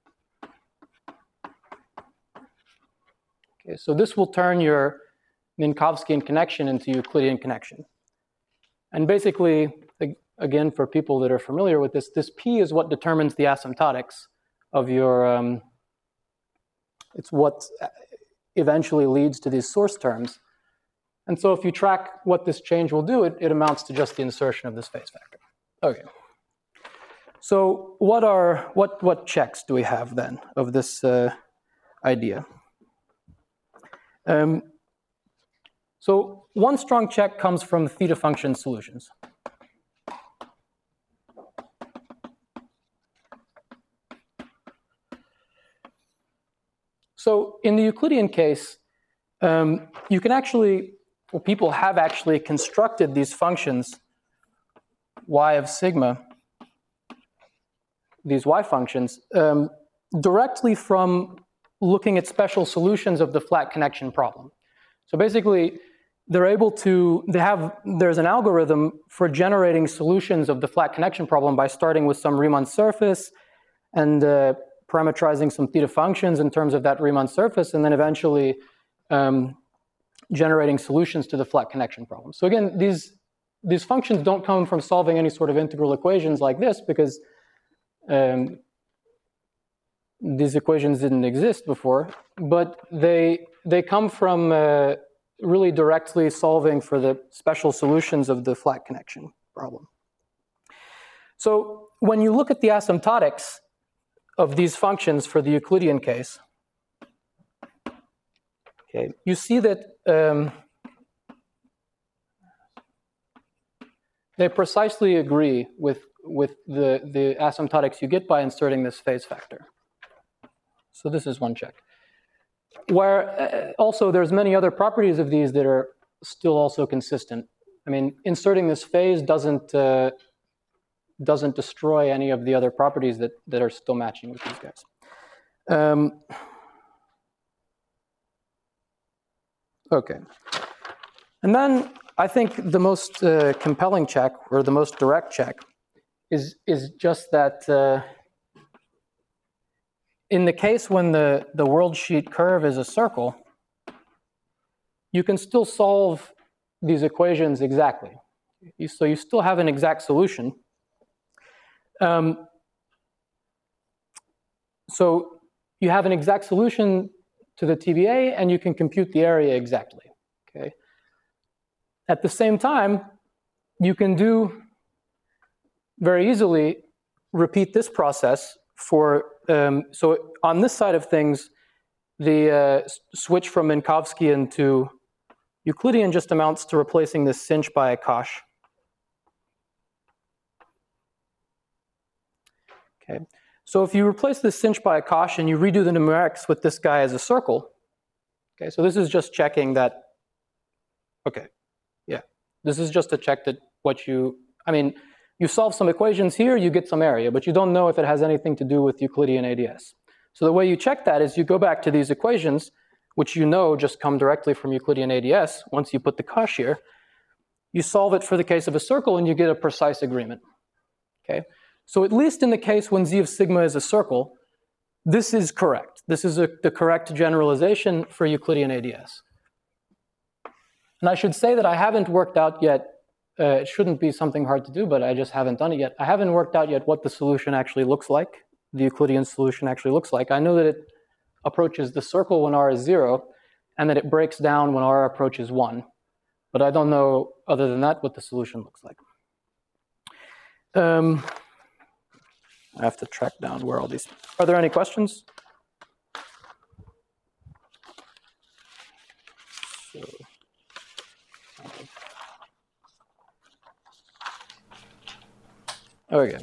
A: Okay, so this will turn your Minkowskian connection into Euclidean connection. And basically, again, for people that are familiar with this, this P is what determines the asymptotics of your, it's what eventually leads to these source terms. And so if you track what this change will do, it amounts to just the insertion of this phase factor. Okay. So what checks do we have then of this idea? So one strong check comes from theta function solutions. So in the Euclidean case, you can actually, well, people have actually constructed these functions y of sigma, these y functions, directly from looking at special solutions of the flat connection problem. So basically, there's an algorithm for generating solutions of the flat connection problem by starting with some Riemann surface and parametrizing some theta functions in terms of that Riemann surface, and then eventually generating solutions to the flat connection problem. So again, these functions don't come from solving any sort of integral equations like this, because these equations didn't exist before, but they come from really directly solving for the special solutions of the flat connection problem. So when you look at the asymptotics of these functions for the Euclidean case, okay, you see that they precisely agree with the asymptotics you get by inserting this phase factor. So this is one check. Where also there's many other properties of these that are still also consistent. I mean, inserting this phase doesn't destroy any of the other properties that are still matching with these guys. Okay. And then I think the most compelling check, or the most direct check, is just that in the case when the world sheet curve is a circle, you can still solve these equations exactly. So you still have an exact solution. So you have an exact solution to the TVA, and you can compute the area exactly. Okay. At the same time, you can do very easily repeat this process for, so on this side of things, the switch from Minkowskian to Euclidean just amounts to replacing this sinh by a cosh. Okay. So if you replace this sinh by a cosh and you redo the numerics with this guy as a circle, okay, so this is just checking that, okay, yeah, this is just a check that you solve some equations here, you get some area, but you don't know if it has anything to do with Euclidean ADS. So the way you check that is you go back to these equations, which you know just come directly from Euclidean ADS once you put the cosh here, You solve it for the case of a circle and you get a precise agreement. Okay? So at least in the case when z of sigma is a circle, this is correct. This is the correct generalization for Euclidean ADS. And I should say that I haven't worked out yet, it shouldn't be something hard to do, but I just haven't done it yet. I haven't worked out yet what the solution actually looks like, the Euclidean solution actually looks like. I know that it approaches the circle when r is 0, and that it breaks down when r approaches 1. But I don't know, other than that, what the solution looks like. I have to track down where all these... Are there any questions? So, okay.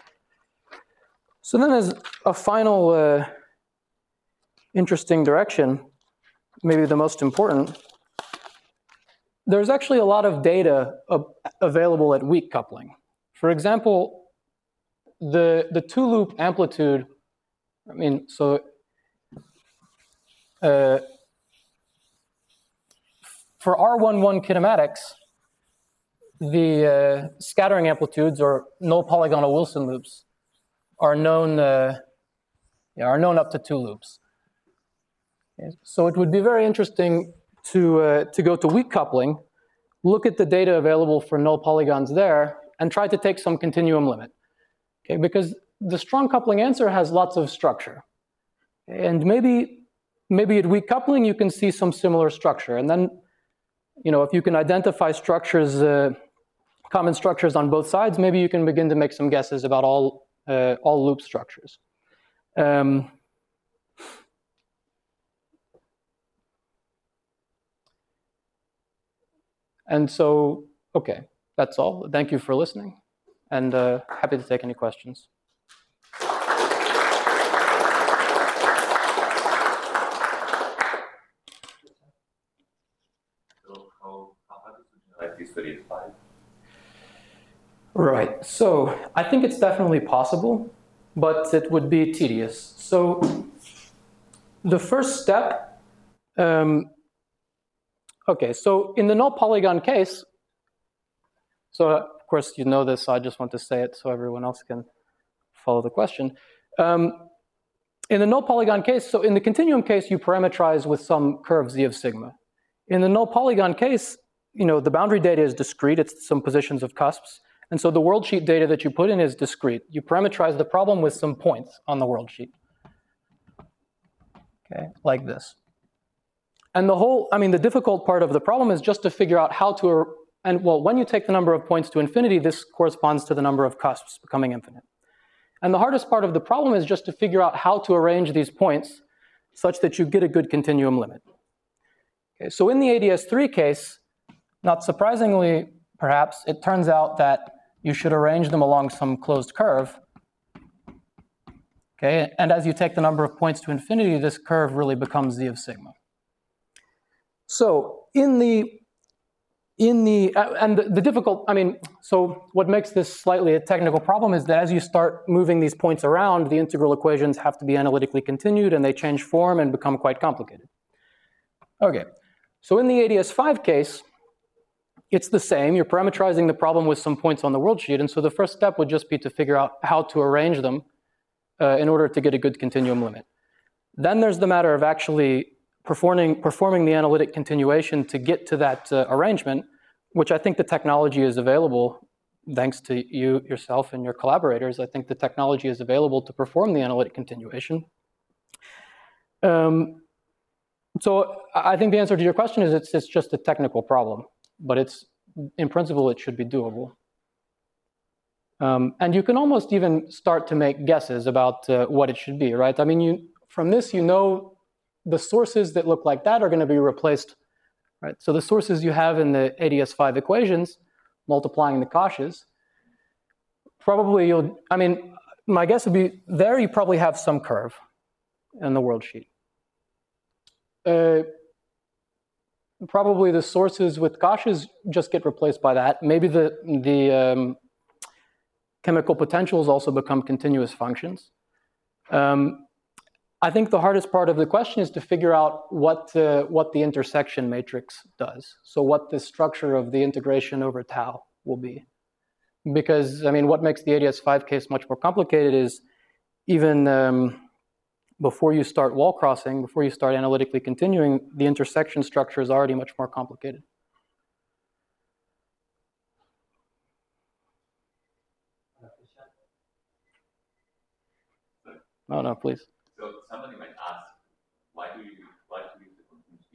A: So then as a final interesting direction, maybe the most important, there's actually a lot of data available at weak coupling. For example, the two-loop amplitude, I mean, so for R11 kinematics, the scattering amplitudes or null polygonal Wilson loops are known up to 2 loops. Okay. So it would be very interesting to go to weak coupling, look at the data available for null polygons there, and try to take some continuum limit. Okay, because the strong coupling answer has lots of structure. And maybe at weak coupling you can see some similar structure. And then, if you can identify structures, common structures on both sides, maybe you can begin to make some guesses about all loop structures. And so, okay, that's all. Thank you for listening, and happy to take any questions.
B: So how does it generate this for EDS5?
A: Right, so I think it's definitely possible, but it would be tedious. So the first step, okay, so in the null polygon case, so of course you know this, so I just want to say it so everyone else can follow the question. In the null polygon case, so in the continuum case, you parameterize with some curve z of sigma. In the null polygon case, the boundary data is discrete, it's some positions of cusps, and so the worldsheet data that you put in is discrete. You parameterize the problem with some points on the worldsheet. Okay, like this. And the difficult part of the problem is just to figure out how to, when you take the number of points to infinity, this corresponds to the number of cusps becoming infinite. And the hardest part of the problem is just to figure out how to arrange these points such that you get a good continuum limit. Okay, so in the ADS3 case, not surprisingly, perhaps, it turns out that you should arrange them along some closed curve. Okay, and as you take the number of points to infinity, this curve really becomes z of sigma. So so what makes this slightly a technical problem is that as you start moving these points around, the integral equations have to be analytically continued and they change form and become quite complicated. Okay, so in the ADS5 case, it's the same. You're parameterizing the problem with some points on the worldsheet, and so the first step would just be to figure out how to arrange them in order to get a good continuum limit. Then there's the matter of actually performing the analytic continuation to get to that arrangement, which I think the technology is available, thanks to you, yourself, and your collaborators. I think the technology is available to perform the analytic continuation. So I think the answer to your question is it's just a technical problem, but in principle, it should be doable. And you can almost even start to make guesses about what it should be, right? I mean, from this, the sources that look like that are going to be replaced, right? So the sources you have in the ADS5 equations, multiplying the Cauchys, probably my guess would be there you probably have some curve in the worldsheet. Probably the sources with Cauchys just get replaced by that. Maybe the chemical potentials also become continuous functions. I think the hardest part of the question is to figure out what the intersection matrix does. So what the structure of the integration over tau will be. Because, I mean, what makes the ADS5 case much more complicated is even before you start wall crossing, before you start analytically continuing, the intersection structure is already much more complicated. Oh, no, please.
B: So somebody might ask, why do you use the continuous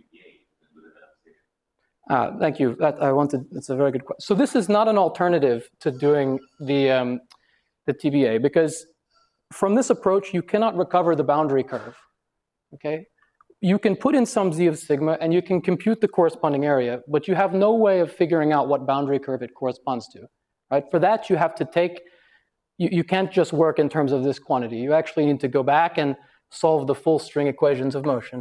B: PPA?
A: Thank you. It's a very good question. So this is not an alternative to doing the TBA, because from this approach, you cannot recover the boundary curve, okay? You can put in some z of sigma and you can compute the corresponding area, but you have no way of figuring out what boundary curve it corresponds to, right? For that, you have to take, you can't just work in terms of this quantity. You actually need to go back and solve the full string equations of motion.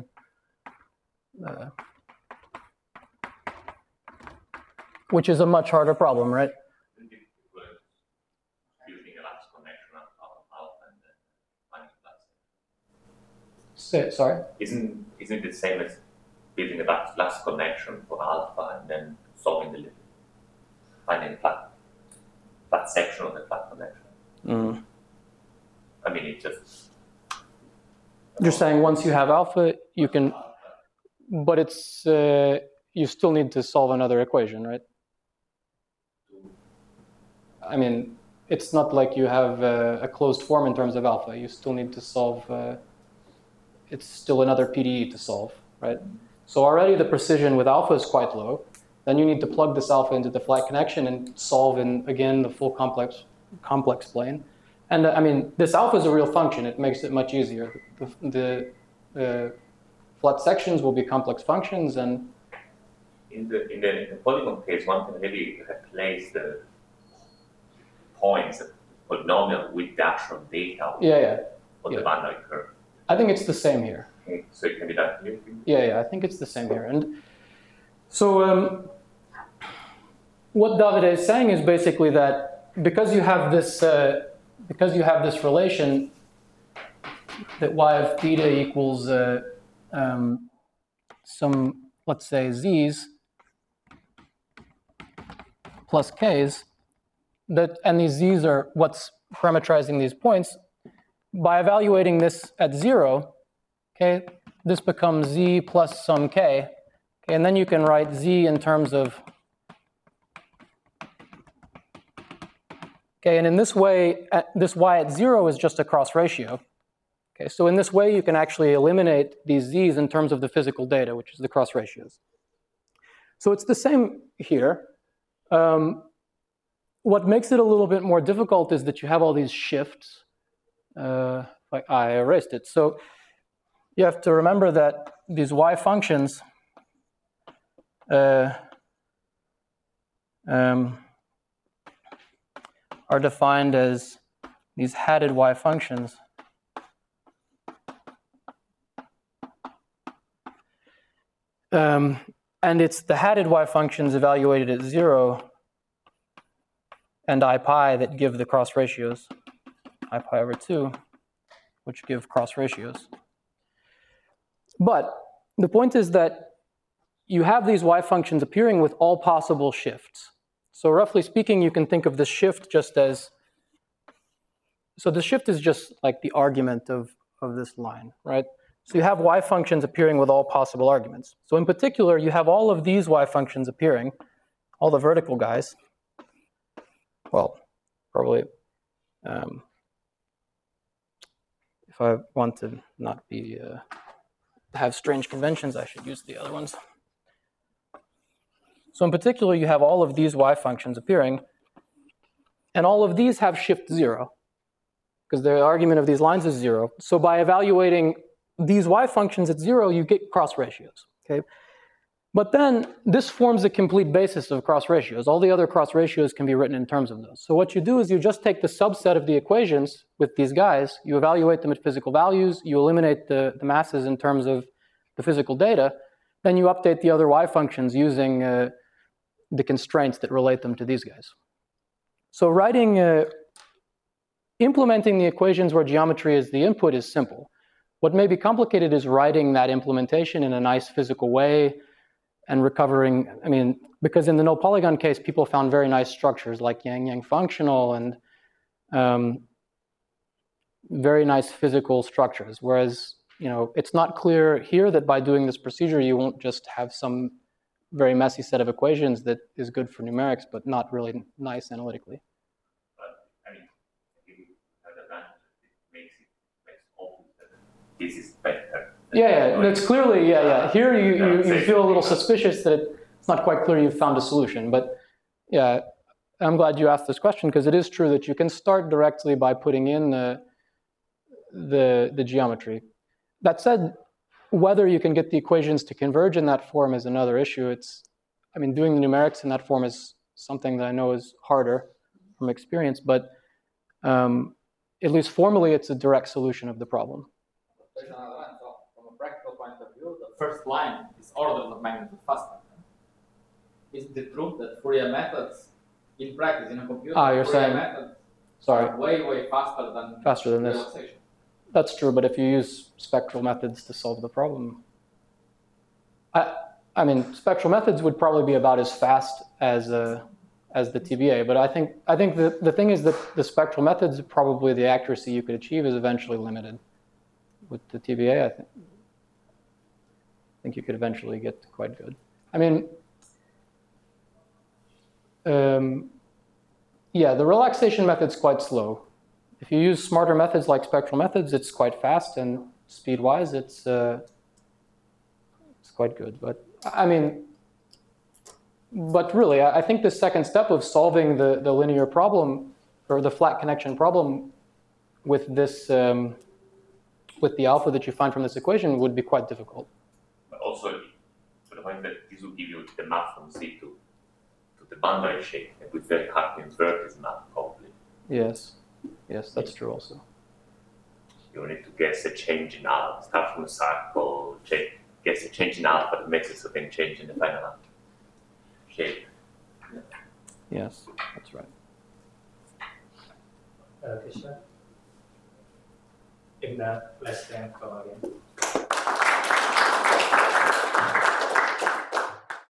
A: Which is a much harder problem, right? Sorry?
B: Isn't it the same as building a last connection for alpha and then solving the limit? Finding a flat section of the flat connection.
A: Mm.
B: I mean, it just...
A: You're saying once you have alpha, you can... But it's... you still need to solve another equation, right? I mean, it's not like you have a closed form in terms of alpha. You still need to solve... it's still another PDE to solve, right? So already the precision with alpha is quite low. Then you need to plug this alpha into the flat connection and solve in, again, the full complex plane. And I mean, this alpha is a real function. It makes it much easier. The flat sections will be complex functions, and
B: in the polygon case, one can really replace the points of polynomial with the actual data on the boundary curve.
A: I think it's the same here.
B: Okay, so it can be done here?
A: Yeah, I think it's the same here. And so what Davide is saying is basically that because you have this relation that y of theta equals some, let's say, z's plus k's, and these z's are what's parametrizing these points. By evaluating this at 0, okay, this becomes z plus some k, okay, and then you can write z in terms of, okay, and in this way, this y at 0 is just a cross ratio. Okay, so in this way, you can actually eliminate these z's in terms of the physical data, which is the cross ratios. So it's the same here. What makes it a little bit more difficult is that you have all these shifts. Like I erased it. So you have to remember that these y functions are defined as these hatted y functions. And it's the hatted y functions evaluated at 0 and I pi that give the cross ratios. I pi over 2, which give cross ratios. But the point is that you have these y functions appearing with all possible shifts. So roughly speaking, you can think of the shift just as, so the shift is just like the argument of this line, right? So you have y functions appearing with all possible arguments. So in particular, you have all of these y functions appearing, all the vertical guys. Well, probably, if I want to not be, have strange conventions, I should use the other ones. So in particular, you have all of these y functions appearing, and all of these have shift 0, because the argument of these lines is 0. So by evaluating these y functions at 0, you get cross ratios, okay? But then this forms a complete basis of cross ratios. All the other cross ratios can be written in terms of those. So what you do is you just take the subset of the equations with these guys, you evaluate them at physical values, you eliminate the masses in terms of the physical data, then you update the other y functions using the constraints that relate them to these guys. So implementing the equations where geometry is the input is simple. What may be complicated is writing that implementation in a nice physical way and recovering, I mean, because in the no polygon case, people found very nice structures like yang-yang functional and very nice physical structures. Whereas, it's not clear here that by doing this procedure, you won't just have some very messy set of equations that is good for numerics, but not really nice analytically.
B: But, I mean, it makes obvious that this is better.
A: Yeah, that's clearly, Here you feel a little suspicious that it's not quite clear you've found a solution. But yeah, I'm glad you asked this question because it is true that you can start directly by putting in the geometry. That said, whether you can get the equations to converge in that form is another issue. Doing the numerics in that form is something that I know is harder from experience, but at least formally, it's a direct solution of the problem.
D: There's another line. So from a practical point of view, the first line is orders of magnitude faster. Isn't it true that Fourier methods in practice in a computer,
A: you're saying,
D: methods
A: sorry,
D: are way faster than
A: this?
D: relaxation?
A: That's true, but if you use spectral methods to solve the problem, spectral methods would probably be about as fast as the TBA. But I think the thing is that the spectral methods, probably the accuracy you could achieve is eventually limited. With the TBA, I think you could eventually get quite good. The relaxation method's quite slow. If you use smarter methods like spectral methods, it's quite fast, and speed-wise, it's quite good. But really, I think the second step of solving the linear problem or the flat connection problem with this with the alpha that you find from this equation would be quite difficult.
B: But also, to the point that this will give you the map from Z to the boundary shape, and it's very hard to invert this map, probably.
A: Yes, that's true also.
B: You need to guess a change in alpha, start from a circle, guess a change in alpha that makes a certain change in the final shape.
A: Yes, that's right.
E: Question? In the less than again.